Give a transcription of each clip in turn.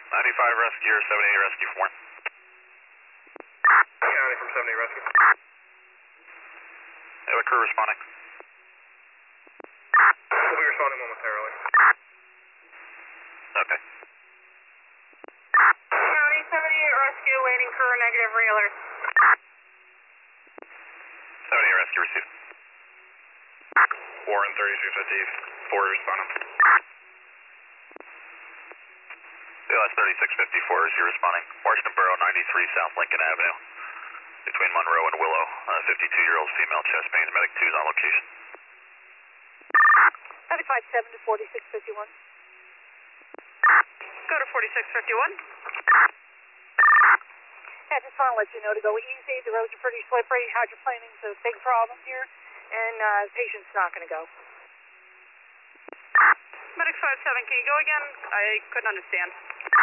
95 rescue or 78 rescue for one. County from 78 rescue. Have a crew responding. We'll be responding momentarily. Okay. County 78 rescue, waiting crew, negative re-alert. 78 rescue received. Warren 3254 responding. BLS 3654 is you responding. Washington Borough 93 South Lincoln Avenue. Between Monroe and Willow. 52-year-old female chest pains. Medic 2 is on location. 95-7 to 4651. Go to 4651. I just want to let you know to go easy. The roads are pretty slippery. Hydroplaning's a big problem here, and the patient's not going to go. Medic 57, can you go again? I couldn't understand.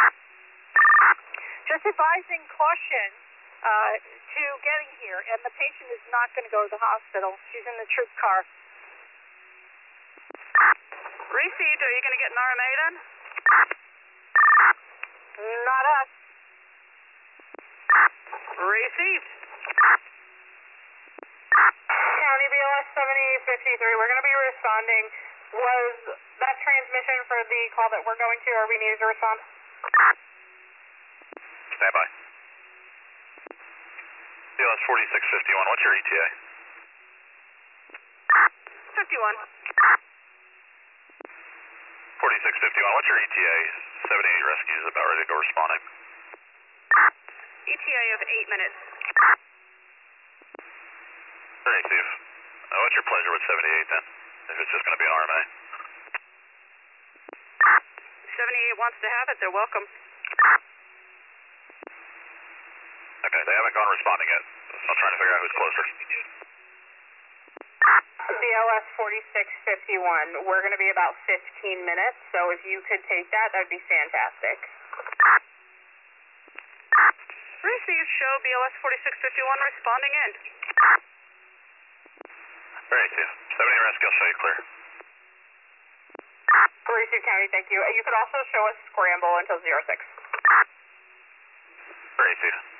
Just advising caution to getting here, and the patient is not going to go to the hospital. She's in the troop car. Received. Are you going to get an RMA then? Not us. Received. County BLS 7853, we're going to be responding. Was that transmission for the call that we're going to, or we needed to respond? Stand by. BLS 4651, what's your ETA? 51. 4651, what's your ETA? 78 rescue is about ready to go responding. ETA of 8 minutes. Very safe. What's your pleasure with 78 then? If it's just going to be an RMA. 78 wants to have it, they're welcome. Okay, they haven't gone responding yet. So I'm trying to figure out who's closer. BLS 4651, we're going to be about 15 minutes, so if you could take that, that would be fantastic. Received, show BLS 4651 responding in. Very safe. 78 rescue, I'll show you clear. Received, County, thank you. You could also show us scramble until 06. Very safe.